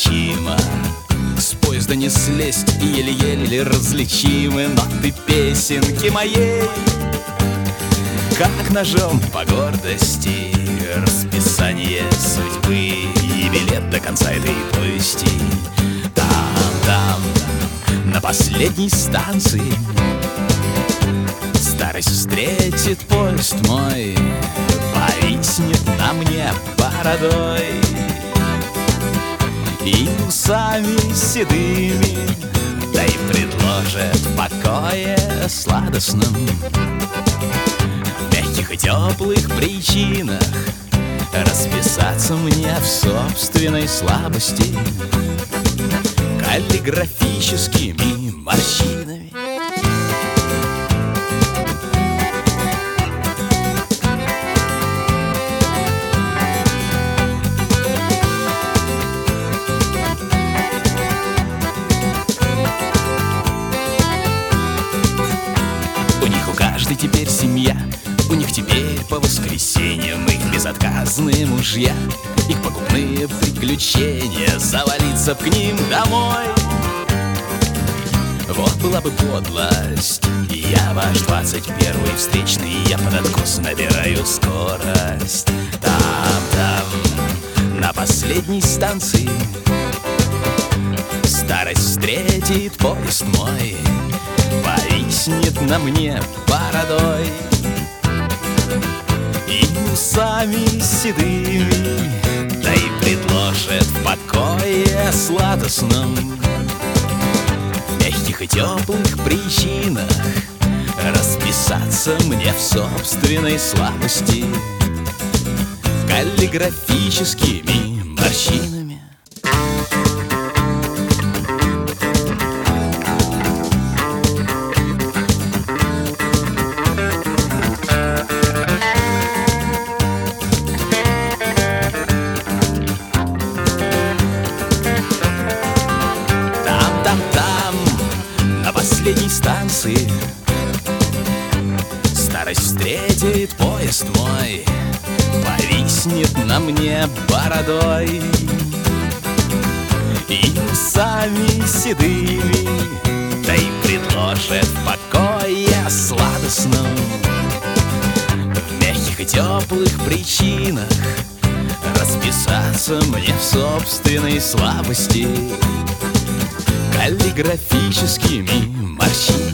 неотличима. С поезда не слезть, еле-еле различимы ноты песенки моей. Как ножом по гордости расписание судьбы и билет до конца этой повести. Там, на последней станции старость встретит поезд мой, повиснет на мне бородой и усами седыми, да и предложит в покое сладостном, в мягких и теплых причинах расписаться мне в собственной слабости каллиграфическими морщинами. У них у каждой теперь семья, у них теперь по воскресеньям их безотказные мужья, их погубные приключения, завалиться к ним домой. Вот была бы подлость, я ваш 21-й встречный, я под откос набираю скорость. Там, на последней станции старость встретит поезд мой, повиснет на мне бородой и усами седыми, да и предложит в покое сладостном, в мягких и теплых причинах расписаться мне в собственной слабости каллиграфическими морщинами. На последней станции старость встретит поезд мой, повиснет на мне бородой и усами седыми, да и предложит в покое сладостном, в мягких и теплых причинах расписаться мне в собственной слабости каллиграфическими морщинами.